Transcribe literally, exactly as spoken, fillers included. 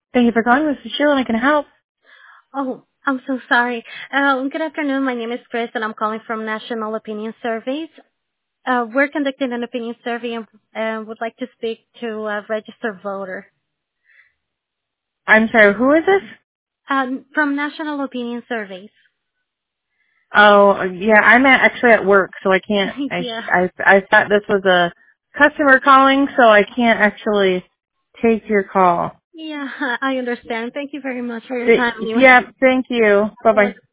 Thank you for calling. This is Sheila and I can help. Oh, I'm so sorry. Uh, good afternoon. My name is Chris, and I'm calling from National Opinion Surveys. Uh, we're conducting an opinion survey and uh, would like to speak to a registered voter. I'm sorry, who is this? Um, from National Opinion Surveys. Oh, yeah, I'm at, actually at work, so I can't, I, Yeah. I, I thought this was a customer calling, so I can't actually take your call. Yeah, I understand. Thank you very much for your Th- time. You Yeah, thank you. Bye have bye. a